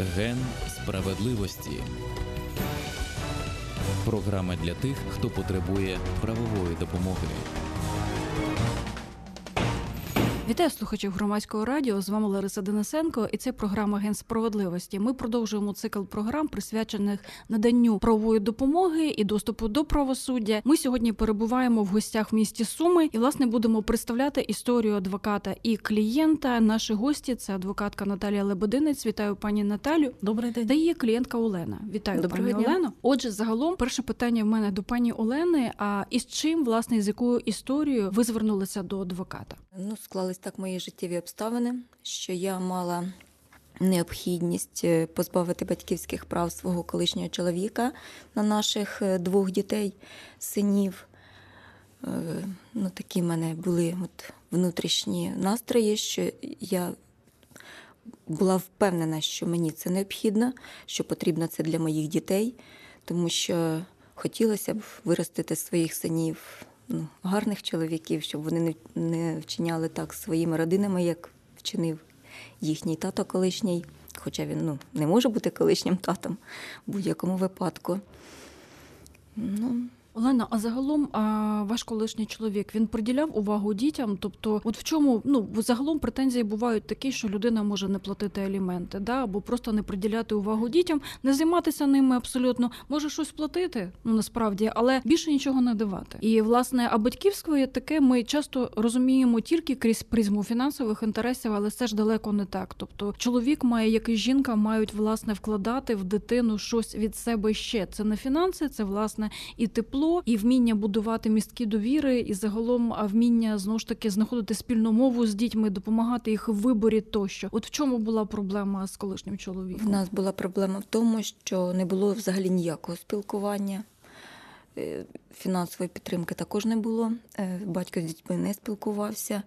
Ген справедливості. Програма для тих, хто потребує правової допомоги. Вітаю слухачів Громадського радіо, з вами Лариса Денисенко, і це програма «Ген справедливості». Ми продовжуємо цикл програм, присвячених наданню правової допомоги і доступу до правосуддя. Ми сьогодні перебуваємо в гостях в місті Суми і, власне, будемо представляти історію адвоката і клієнта. Наші гості – це адвокатка Наталія Лебединець. Вітаю пані Наталю. Добрий день. Та її клієнтка Олена. Вітаю, пані Олено. Отже, загалом, перше питання в мене до пані Олени. А із чим, власне, з якою історією ви звернулися до адвоката? Склались так мої життєві обставини, що я мала необхідність позбавити батьківських прав свого колишнього чоловіка на наших 2 дітей, синів. Такі в мене були внутрішні настрої, що я була впевнена, що мені це необхідно, що потрібно це для моїх дітей, тому що хотілося б виростити своїх синів гарних чоловіків, щоб вони не вчиняли так своїми родинами, як вчинив їхній тато колишній, хоча він не може бути колишнім татом в будь-якому випадку. Олена, а загалом ваш колишній чоловік, він приділяв увагу дітям? Тобто, от в чому, загалом претензії бувають такі, що людина може не платити аліменти, або просто не приділяти увагу дітям, не займатися ними абсолютно, може щось платити, насправді, але більше нічого не давати. І, власне, а батьківство є таке, ми часто розуміємо тільки крізь призму фінансових інтересів, але це ж далеко не так. Тобто, чоловік має, як і жінка, мають, власне, вкладати в дитину щось від себе ще. Це не фінанси, це, власне, і тепло, і вміння будувати містки довіри, і загалом вміння, знову ж таки, знаходити спільну мову з дітьми, допомагати їх в виборі тощо. От в чому була проблема з колишнім чоловіком? В нас була проблема в тому, що не було взагалі ніякого спілкування. Фінансової підтримки також не було. Батько з дітьми не спілкувався.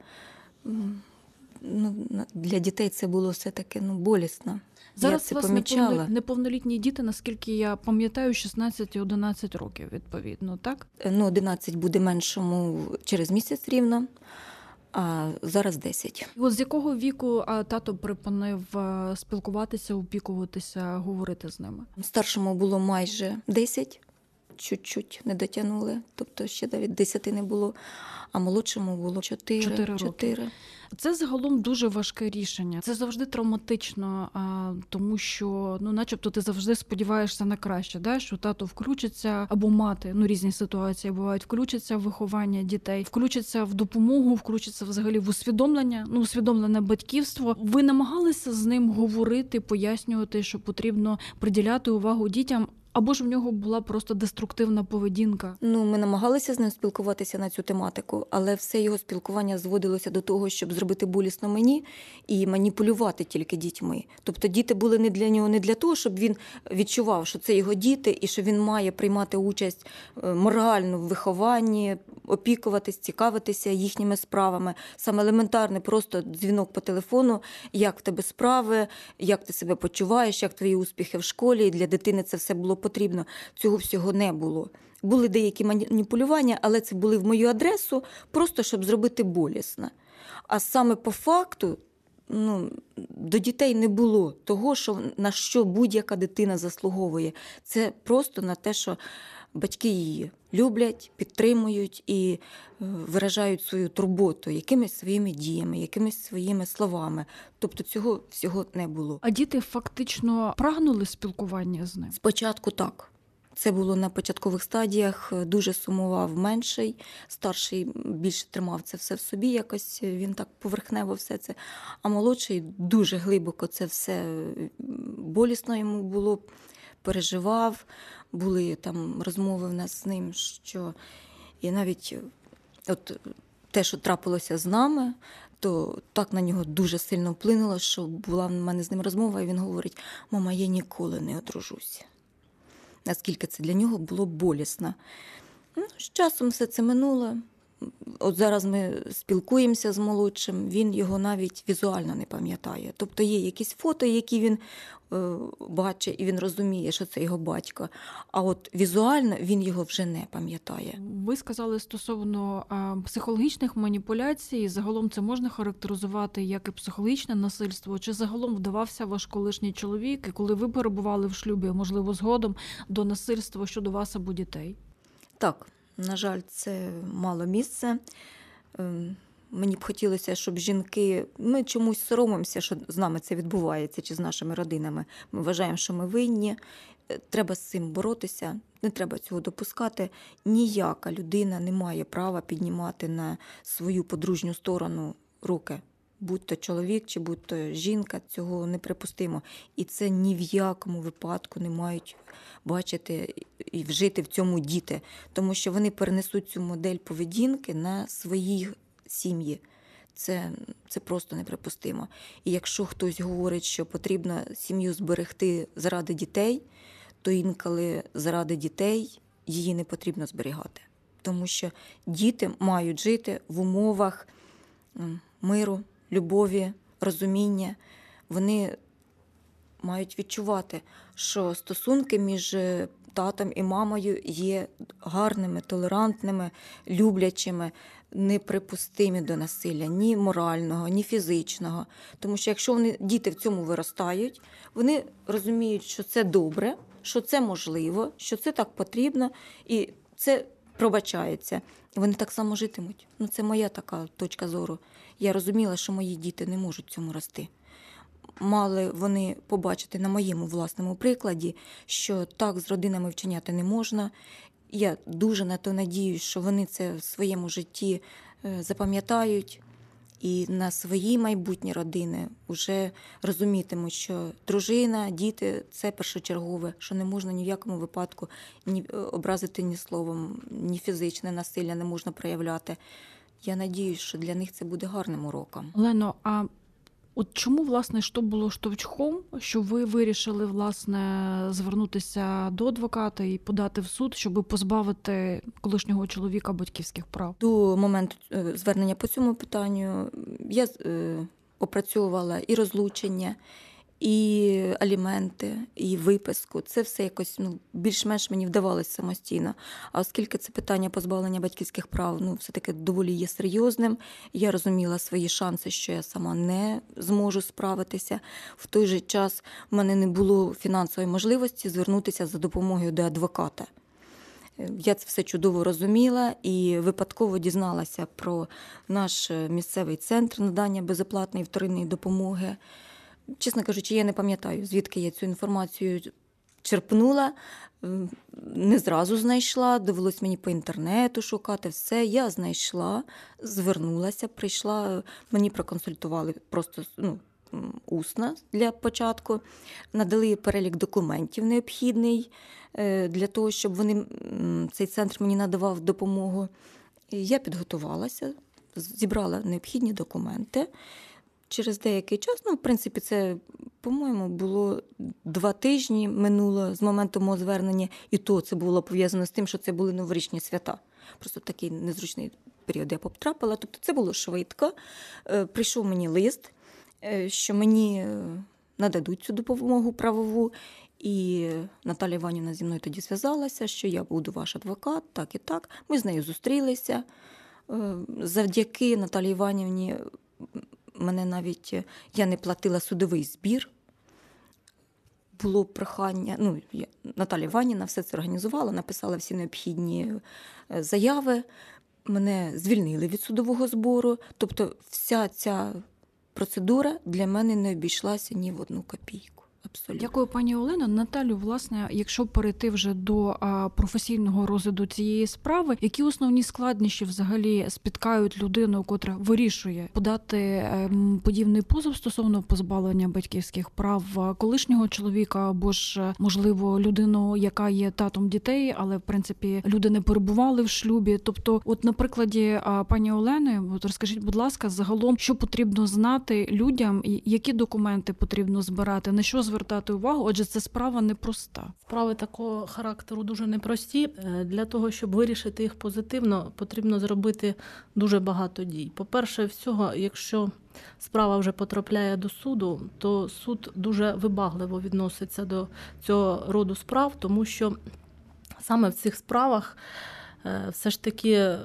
Для дітей це було все-таки болісно. Зараз у вас неповнолітні діти, наскільки я пам'ятаю, 16 і 11 років, відповідно, так? 11 буде меншому через місяць рівно, а зараз 10. І от з якого віку тато припинив спілкуватися, опікуватися, говорити з ними? Старшому було майже 10, чуть-чуть не дотягнули, тобто ще навіть 10 не було, а молодшому було 4 роки. Це загалом дуже важке рішення. Це завжди травматично, тому що, начебто ти завжди сподіваєшся на краще, що тато включиться, або мати, різні ситуації бувають, включиться в виховання дітей, включиться в допомогу, включиться взагалі в усвідомлення, усвідомлене батьківство. Ви намагалися з ним говорити, пояснювати, що потрібно приділяти увагу дітям, або ж в нього була просто деструктивна поведінка? Ми намагалися з ним спілкуватися на цю тематику, але все його спілкування зводилося до того, щоб зробити болісно мені і маніпулювати тільки дітьми. Тобто діти були не для нього, не для того, щоб він відчував, що це його діти і що він має приймати участь морально в вихованні, опікуватись, цікавитися їхніми справами. Саме елементарне, просто дзвінок по телефону, як в тебе справи, як ти себе почуваєш, як твої успіхи в школі. І для дитини це все було потрібно. Цього всього не було. Були деякі маніпулювання, але це були в мою адресу, просто щоб зробити болісно. А саме по факту, до дітей не було того, на що будь-яка дитина заслуговує. Це просто на те, що батьки її люблять, підтримують і виражають свою турботу якимись своїми діями, якимись своїми словами. Тобто цього всього не було. А діти фактично прагнули спілкування з ним? Спочатку так. Це було на початкових стадіях, дуже сумував менший, старший більше тримав це все в собі, якось він так поверхнево все це, а молодший дуже глибоко це все болісно йому було, переживав, були там розмови в нас з ним, що і навіть те, що трапилося з нами, то так на нього дуже сильно вплинуло, що була в мене з ним розмова, і він говорить: «Мама, я ніколи не одружуся». Наскільки це для нього було болісно. З часом все це минуло, От зараз ми спілкуємося з молодшим, він його навіть візуально не пам'ятає. Тобто є якісь фото, які він бачить, і він розуміє, що це його батько. А от візуально він його вже не пам'ятає. Ви сказали стосовно психологічних маніпуляцій. Загалом це можна характеризувати як і психологічне насильство? Чи загалом вдавався ваш колишній чоловік, і коли ви перебували в шлюбі, можливо, згодом, до насильства щодо вас або дітей? Так, на жаль, це мало місце. Мені б хотілося, щоб жінки, ми чомусь соромимося, що з нами це відбувається, чи з нашими родинами. Ми вважаємо, що ми винні. Треба з цим боротися, не треба цього допускати. Ніяка людина не має права піднімати на свою подружню сторону руки. Будь-то чоловік, чи будь-то жінка, цього неприпустимо. І це ні в якому випадку не мають бачити і вжити в цьому діти. Тому що вони перенесуть цю модель поведінки на свої сім'ї. Це просто неприпустимо. І якщо хтось говорить, що потрібно сім'ю зберегти заради дітей, то інколи заради дітей її не потрібно зберігати. Тому що діти мають жити в умовах миру, любові, розуміння. Вони мають відчувати, що стосунки між татом і мамою є гарними, толерантними, люблячими, неприпустимі до насилля, ні морального, ні фізичного. Тому що якщо діти в цьому виростають, вони розуміють, що це добре, що це можливо, що це так потрібно, і це пробачається. Вони так само житимуть. Це моя така точка зору. Я розуміла, що мої діти не можуть в цьому рости. Мали вони побачити на моєму власному прикладі, що так з родинами вчиняти не можна. Я дуже на то надіюсь, що вони це в своєму житті запам'ятають і на свої майбутні родини вже розумітимуть, що дружина, діти – це першочергове, що не можна ні в якому випадку ні образити ні словом, ні фізичне насилля не можна проявляти. Я надіюсь, що для них це буде гарним уроком. Олено, а от чому, власне, що було штовхом, що ви вирішили, власне, звернутися до адвоката і подати в суд, щоб позбавити колишнього чоловіка батьківських прав? До моменту звернення по цьому питанню я опрацьовувала і розлучення, і аліменти, і виписку. Це все якось більш-менш мені вдавалося самостійно. А оскільки це питання позбавлення батьківських прав все-таки доволі є серйозним, я розуміла свої шанси, що я сама не зможу справитися. В той же час в мене не було фінансової можливості звернутися за допомогою до адвоката. Я це все чудово розуміла і випадково дізналася про наш місцевий центр надання безоплатної вторинної допомоги. Чесно кажучи, я не пам'ятаю, звідки я цю інформацію черпнула, не зразу знайшла, довелось мені по інтернету шукати, все. Я знайшла, звернулася, прийшла, мені проконсультували просто усно для початку, надали перелік документів необхідний для того, щоб цей центр мені надавав допомогу. Я підготувалася, зібрала необхідні документи. Через деякий час, в принципі, це, по-моєму, було 2 тижні минуло з моменту мого звернення, і то це було пов'язано з тим, що це були новорічні свята. Просто такий незручний період я потрапила, тобто це було швидко. Прийшов мені лист, що мені нададуть цю допомогу правову, і Наталія Іванівна зі мною тоді зв'язалася, що я буду ваш адвокат, так і так. Ми з нею зустрілися. Завдяки Наталії Іванівні мене навіть, я не платила судовий збір. Було прохання, Наталія Іванівна все це організувала, написала всі необхідні заяви. Мене звільнили від судового збору. Тобто вся ця процедура для мене не обійшлася ні в 1 копійку. Абсолютно. Дякую, пані Олено. Наталю, власне, якщо перейти вже до професійного розгляду цієї справи, які основні складнощі взагалі спіткають людину, котра вирішує подати подібний позов стосовно позбавлення батьківських прав колишнього чоловіка або ж, можливо, людину, яка є татом дітей, але, в принципі, люди не перебували в шлюбі. Тобто, от на прикладі пані Олени, розкажіть, будь ласка, загалом, що потрібно знати людям, які документи потрібно збирати, на що звертатися звертати увагу, отже, це справа непроста. Справи такого характеру дуже непрості. Для того, щоб вирішити їх позитивно, потрібно зробити дуже багато дій. По-перше, всього, якщо справа вже потрапляє до суду, то суд дуже вибагливо відноситься до цього роду справ, тому що саме в цих справах все ж таки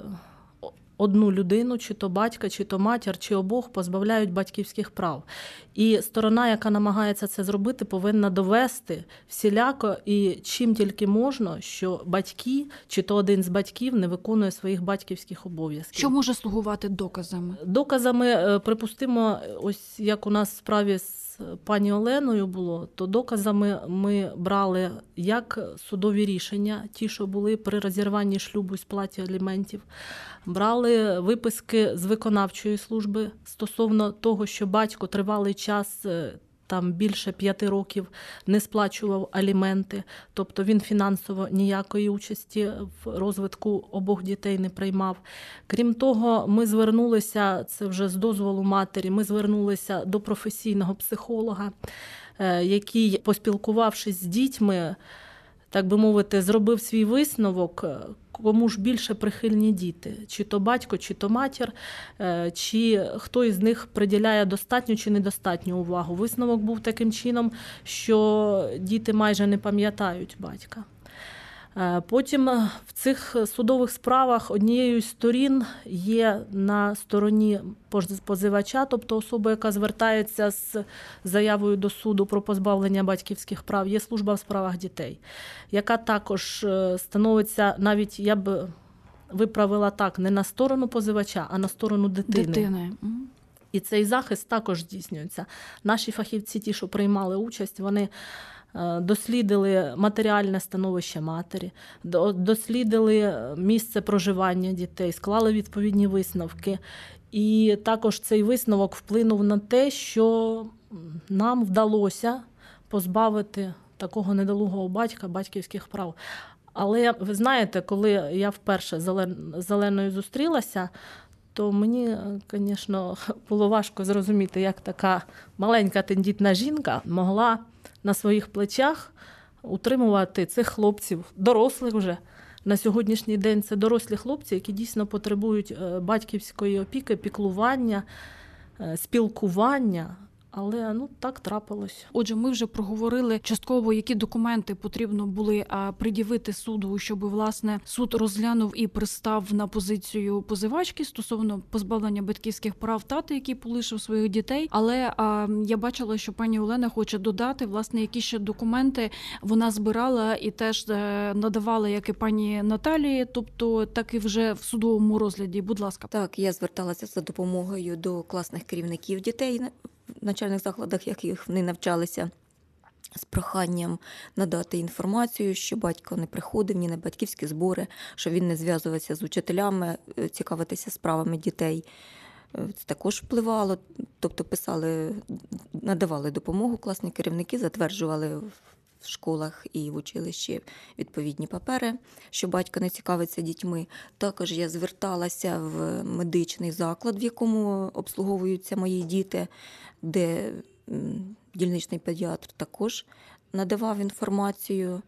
одну людину, чи то батька, чи то матір, чи обох позбавляють батьківських прав. І сторона, яка намагається це зробити, повинна довести всіляко і чим тільки можна, що батьки, чи то один з батьків не виконує своїх батьківських обов'язків. Що може слугувати доказами? Доказами, припустимо, ось як у нас в справі з пані Оленою було, то доказами ми брали як судові рішення, ті, що були при розірванні шлюбу і сплаті аліментів, брали виписки з виконавчої служби стосовно того, що батько тривалий час, там більше 5 років, не сплачував аліменти, тобто він фінансово ніякої участі в розвитку обох дітей не приймав. Крім того, ми звернулися, це вже з дозволу матері, ми звернулися до професійного психолога, який, поспілкувавшись з дітьми, так би мовити, зробив свій висновок, кому ж більше прихильні діти, чи то батько, чи то матір, чи хто із них приділяє достатню чи недостатню увагу. Висновок був таким чином, що діти майже не пам'ятають батька. Потім в цих судових справах однією з сторін є на стороні позивача, тобто особа, яка звертається з заявою до суду про позбавлення батьківських прав, є служба в справах дітей, яка також становиться, навіть я б виправила так, не на сторону позивача, а на сторону дитини. І цей захист також здійснюється. Наші фахівці, ті, що приймали участь, вони дослідили матеріальне становище матері, дослідили місце проживання дітей, склали відповідні висновки. І також цей висновок вплинув на те, що нам вдалося позбавити такого недолугого батька батьківських прав. Але ви знаєте, коли я вперше з Оленою зустрілася, то мені, звісно, було важко зрозуміти, як така маленька тендітна жінка могла на своїх плечах утримувати цих хлопців, дорослих вже. На сьогоднішній день це дорослі хлопці, які дійсно потребують батьківської опіки, піклування, спілкування. Але так трапилось. Отже, ми вже проговорили частково, які документи потрібно були пред'явити суду, щоб, власне, суд розглянув і пристав на позицію позивачки стосовно позбавлення батьківських прав тата, який полишив своїх дітей. Але я бачила, що пані Олена хоче додати, власне, які ще документи вона збирала і теж надавала, як і пані Наталії, тобто так і вже в судовому розгляді. Будь ласка. Так, я зверталася за допомогою до класних керівників дітей в навчальних закладах, яких вони навчалися, з проханням надати інформацію, що батько не приходив ні на батьківські збори, що він не зв'язувався з учителями, цікавитися справами дітей. Це також впливало, тобто писали, надавали допомогу класні керівники, затверджували в школах і в училищі відповідні папери, що батько не цікавиться дітьми. Також я зверталася в медичний заклад, в якому обслуговуються мої діти, де дільничний педіатр також надавав інформацію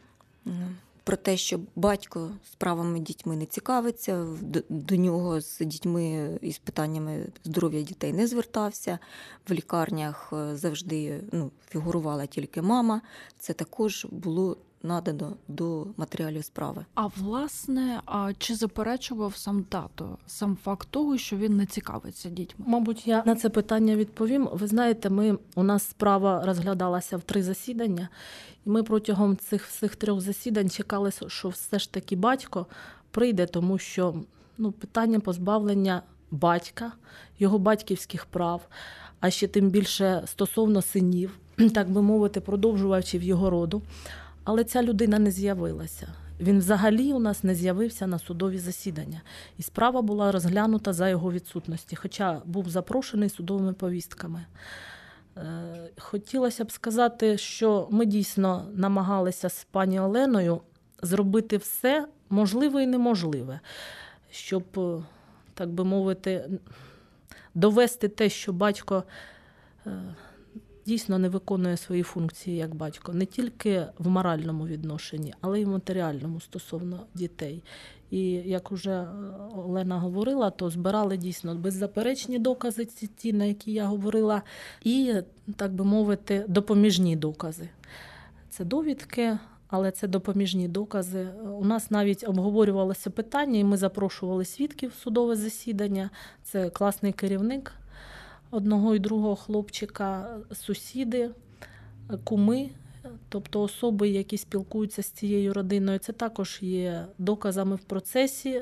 про те, що батько справами дітьми не цікавиться, до нього з дітьми і з питаннями здоров'я дітей не звертався. В лікарнях завжди фігурувала тільки мама. Це також було надано до матеріалів справи. А власне, чи заперечував сам тато сам факт того, що він не цікавиться дітьми? Мабуть, я на це питання відповім. Ви знаєте, у нас справа розглядалася в 3 засідання, і ми протягом цих всіх 3 засідань чекали, що все ж таки батько прийде, тому що питання позбавлення батька, його батьківських прав, а ще тим більше стосовно синів, так би мовити, продовжувачів його роду. Але ця людина не з'явилася. Він взагалі у нас не з'явився на судові засідання. І справа була розглянута за його відсутності, хоча був запрошений судовими повістками. Хотілося б сказати, що ми дійсно намагалися з пані Оленою зробити все можливе і неможливе, щоб, так би мовити, довести те, що батько дійсно не виконує свої функції як батько, не тільки в моральному відношенні, але й в матеріальному стосовно дітей. І як вже Олена говорила, то збирали дійсно беззаперечні докази, ті, на які я говорила, і, так би мовити, допоміжні докази. Це довідки, але це допоміжні докази. У нас навіть обговорювалося питання, і ми запрошували свідків в судове засідання. Це класний керівник одного і другого хлопчика, сусіди, куми, тобто особи, які спілкуються з цією родиною. Це також є доказами в процесі.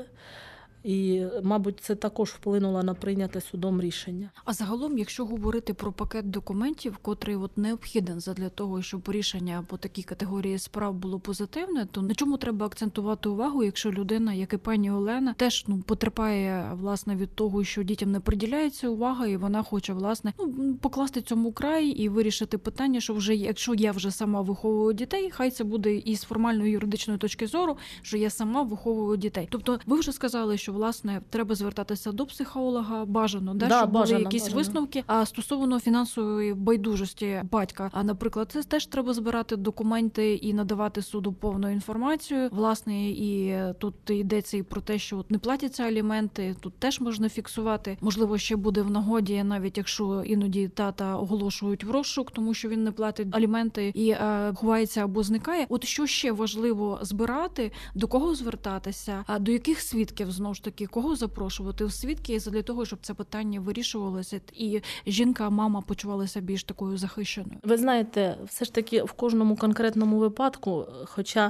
І, мабуть, це також вплинуло на прийняте судом рішення. А загалом, якщо говорити про пакет документів, котрий необхіден задля того, щоб рішення по такій категорії справ було позитивне, то на чому треба акцентувати увагу, якщо людина, як і пані Олена, теж потерпає власне від того, що дітям не приділяється увага, і вона хоче власне покласти цьому край і вирішити питання, що вже якщо я вже сама виховую дітей, хай це буде і з формальної юридичної точки зору, що я сама виховую дітей. Тобто, ви вже сказали, що власне треба звертатися до психолога, бажано, щоб були якісь висновки. А стосовно фінансової байдужості батька, а наприклад, це теж треба збирати документи і надавати суду повну інформацію. Власне, і тут йдеться і про те, що не платяться аліменти, тут теж можна фіксувати. Можливо, ще буде в нагоді, навіть якщо іноді тата оголошують в розшук, тому що він не платить аліменти і ховається або зникає. От що ще важливо збирати, до кого звертатися, а до яких свідків знову ж таки, кого запрошувати у свідки для того, щоб це питання вирішувалося і жінка, мама почувалася більш такою захищеною? Ви знаєте, все ж таки в кожному конкретному випадку, хоча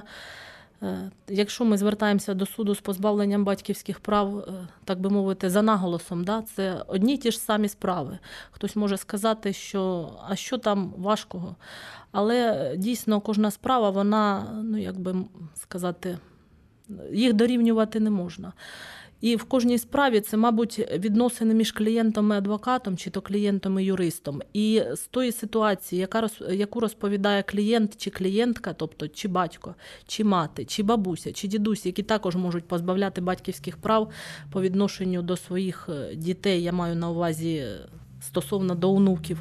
якщо ми звертаємося до суду з позбавленням батьківських прав, так би мовити, за наголосом, це одні й ті ж самі справи. Хтось може сказати, що а що там важкого? Але дійсно кожна справа, вона, як би сказати, їх дорівнювати не можна. І в кожній справі це, мабуть, відносини між клієнтом і адвокатом, чи то клієнтом і юристом. І з тої ситуації, яку розповідає клієнт чи клієнтка, тобто чи батько, чи мати, чи бабуся, чи дідусь, які також можуть позбавляти батьківських прав по відношенню до своїх дітей, я маю на увазі стосовно до онуків,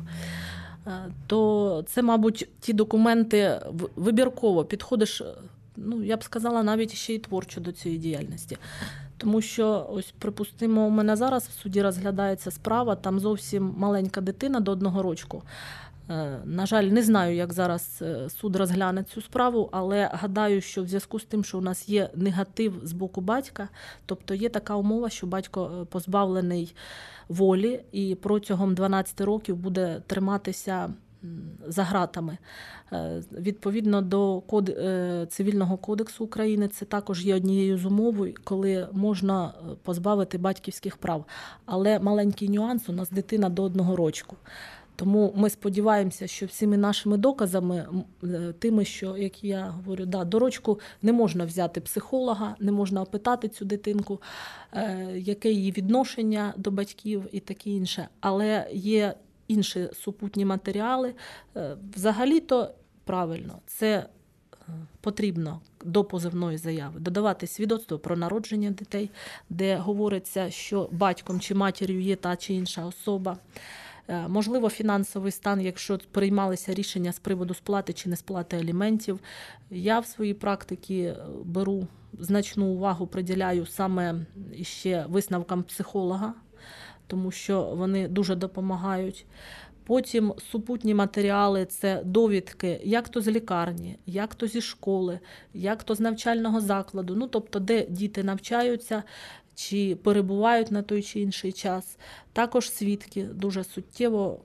то це, мабуть, ті документи вибірково підходиш, я б сказала, навіть ще й творчо до цієї діяльності. Тому що, ось, припустимо, у мене зараз в суді розглядається справа, там зовсім маленька дитина до 1 року. На жаль, не знаю, як зараз суд розгляне цю справу, але гадаю, що в зв'язку з тим, що у нас є негатив з боку батька, тобто є така умова, що батько позбавлений волі і протягом 12 років буде триматися за ґратами. Відповідно до Цивільного кодексу України, це також є однією з умов, коли можна позбавити батьківських прав. Але маленький нюанс, у нас дитина до 1 року. Тому ми сподіваємося, що всіми нашими доказами, тими, що, як я говорю, до рочку не можна взяти психолога, не можна опитати цю дитинку, яке її відношення до батьків і таке інше. Але є інші супутні матеріали. Взагалі-то правильно, це потрібно до позовної заяви додавати свідоцтво про народження дітей, де говориться, що батьком чи матір'ю є та чи інша особа. Можливо, фінансовий стан, якщо приймалися рішення з приводу сплати чи не сплати аліментів. Я в своїй практиці беру значну увагу, приділяю саме ще висновкам психолога, тому що вони дуже допомагають. Потім супутні матеріали – це довідки, як то з лікарні, як то зі школи, як то з навчального закладу, тобто де діти навчаються чи перебувають на той чи інший час. Також свідки дуже суттєво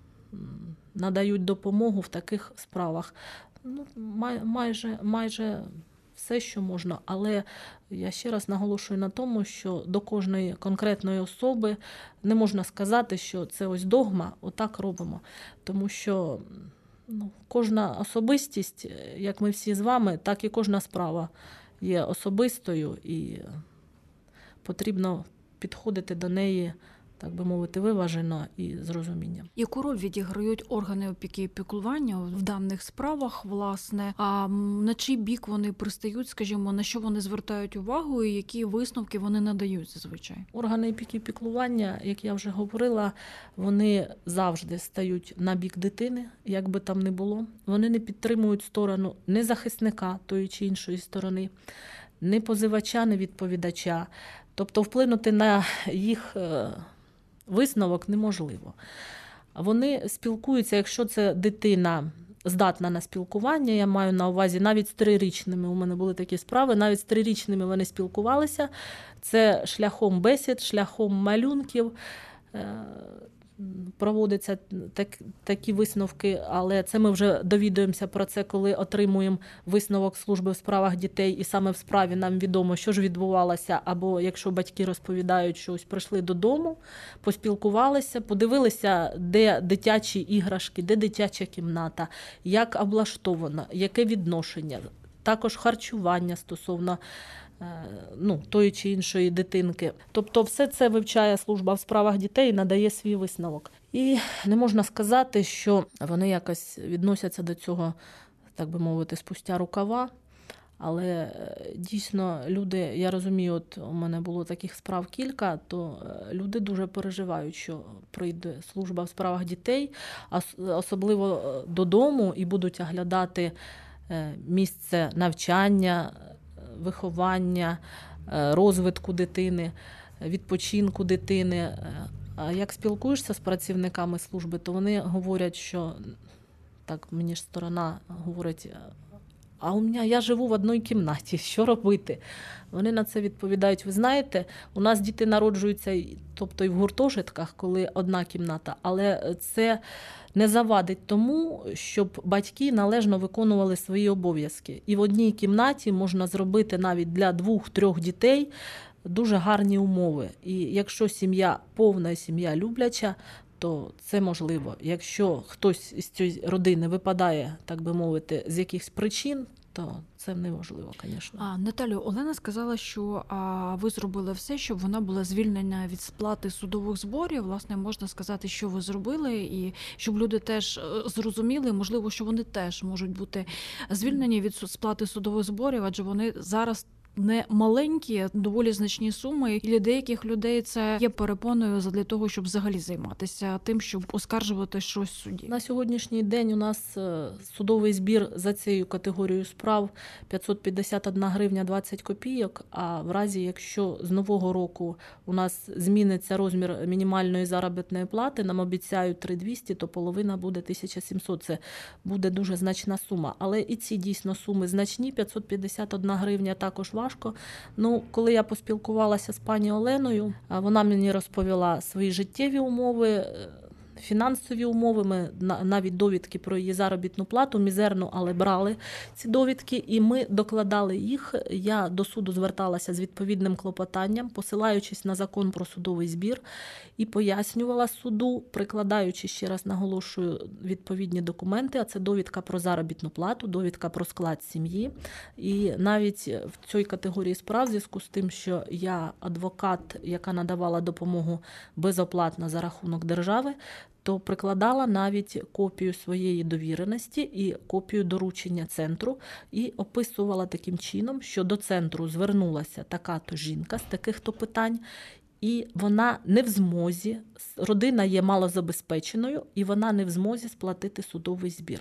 надають допомогу в таких справах. Майже все, що можна, але я ще раз наголошую на тому, що до кожної конкретної особи не можна сказати, що це ось догма, отак робимо. Тому що кожна особистість, як ми всі з вами, так і кожна справа є особистою, і потрібно підходити до неї так би мовити, виважено і з розумінням. Яку роль відіграють органи опіки і піклування в даних справах, власне? А на чий бік вони пристають, скажімо, на що вони звертають увагу і які висновки вони надають зазвичай? Органи опіки і піклування, як я вже говорила, вони завжди стають на бік дитини, як би там не було. Вони не підтримують сторону не захисника тої чи іншої сторони, не позивача, не відповідача. Тобто вплинути на їх висновок неможливо. Вони спілкуються, якщо це дитина здатна на спілкування, я маю на увазі навіть з 3-річними, у мене були такі справи, навіть з 3-річними вони спілкувалися, це шляхом бесід, шляхом малюнків, проводяться такі висновки, але це ми вже довідуємося про це, коли отримуємо висновок служби в справах дітей, і саме в справі нам відомо, що ж відбувалося, або якщо батьки розповідають, що ось прийшли додому, поспілкувалися, подивилися, де дитячі іграшки, де дитяча кімната, як облаштовано, яке відношення, також харчування стосовно тої чи іншої дитинки. Тобто все це вивчає служба в справах дітей і надає свій висновок. І не можна сказати, що вони якось відносяться до цього, так би мовити, спустя рукава. Але дійсно люди, я розумію, от у мене було таких справ кілька, то люди дуже переживають, що прийде служба в справах дітей, особливо додому, і будуть оглядати місце навчання, виховання, розвитку дитини, відпочинку дитини. А як спілкуєшся з працівниками служби, то вони говорять, що, так мені ж сторона говорить, а я живу в одній кімнаті, що робити? Вони на це відповідають, ви знаєте, у нас діти народжуються, тобто і в гуртожитках, коли одна кімната, але це не завадить тому, щоб батьки належно виконували свої обов'язки. І в одній кімнаті можна зробити навіть для 2-3 дітей дуже гарні умови. І якщо сім'я повна, сім'я любляча, то це можливо. Якщо хтось із цієї родини випадає, так би мовити, з якихось причин, то це неможливо, звісно. Наталю, Олена сказала, що ви зробили все, щоб вона була звільнена від сплати судових зборів. Власне, можна сказати, що ви зробили, і щоб люди теж зрозуміли, можливо, що вони теж можуть бути звільнені від сплати судових зборів, адже вони зараз не маленькі, доволі значні суми. І для деяких людей це є перепоною для того, щоб взагалі займатися тим, щоб оскаржувати щось в суді. На сьогоднішній день у нас судовий збір за цією категорією справ 551 гривня 20 копійок, а в разі, якщо з нового року у нас зміниться розмір мінімальної заробітної плати, нам обіцяють 3200, то половина буде 1700. Це буде дуже значна сума. Але і ці дійсно суми значні, 551 гривня також важко. Коли я поспілкувалася з пані Оленою, вона мені розповіла свої життєві умови, фінансові умови. Ми навіть довідки про її заробітну плату, мізерну, але брали ці довідки, і ми докладали їх. Я до суду зверталася з відповідним клопотанням, посилаючись на закон про судовий збір, і пояснювала суду, прикладаючи, ще раз наголошую, відповідні документи, а це довідка про заробітну плату, довідка про склад сім'ї. І навіть в цій категорії справ, в зв'язку з тим, що я адвокат, яка надавала допомогу безоплатно за рахунок держави, то прикладала навіть копію своєї довіреності і копію доручення центру і описувала таким чином, що до центру звернулася така-то жінка з таких-то питань, і вона не в змозі, родина є малозабезпеченою, і вона не в змозі сплатити судовий збір.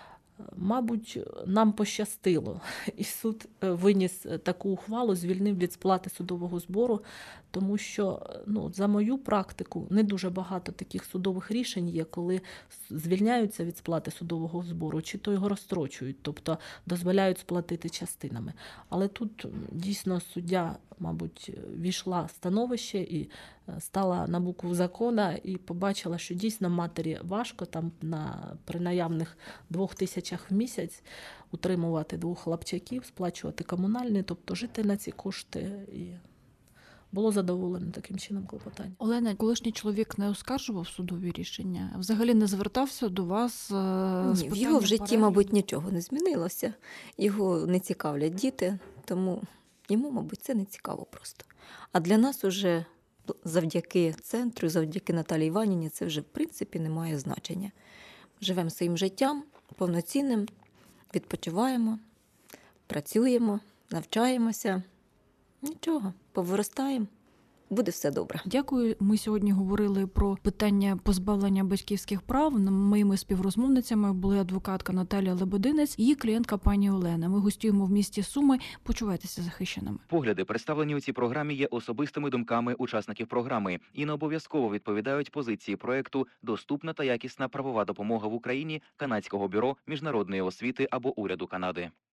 Мабуть, нам пощастило, і суд виніс таку ухвалу, звільнив від сплати судового збору, тому що, за мою практику, не дуже багато таких судових рішень є, коли звільняються від сплати судового збору, чи то його розстрочують, тобто дозволяють сплатити частинами. Але тут дійсно суддя, мабуть, війшла в становище і стала на букву закона і побачила, що дійсно матері важко там при наявних 2000 в місяць утримувати 2 хлопчаків, сплачувати комунальні, тобто жити на ці кошти. І було задоволено таким чином клопотання. Олена, колишній чоловік не оскаржував судові рішення? Взагалі не звертався до вас? Ні, в його в житті, мабуть, нічого не змінилося. Його не цікавлять діти, тому йому, мабуть, це не цікаво просто. А для нас уже завдяки центру, завдяки Наталії Іванівні, це вже, в принципі, не має значення. Живемо своїм життям повноцінним, відпочиваємо, працюємо, навчаємося. Нічого, повиростаємо. Буде все добре. Дякую. Ми сьогодні говорили про питання позбавлення батьківських прав. Моїми співрозмовницями були адвокатка Наталія Лебединець і її клієнтка пані Олена. Ми гостюємо в місті Суми. Почувайтеся захищеними. Погляди, представлені у цій програмі, є особистими думками учасників програми і не обов'язково відповідають позиції проекту «Доступна та якісна правова допомога в Україні» Канадського бюро міжнародної освіти або Уряду Канади.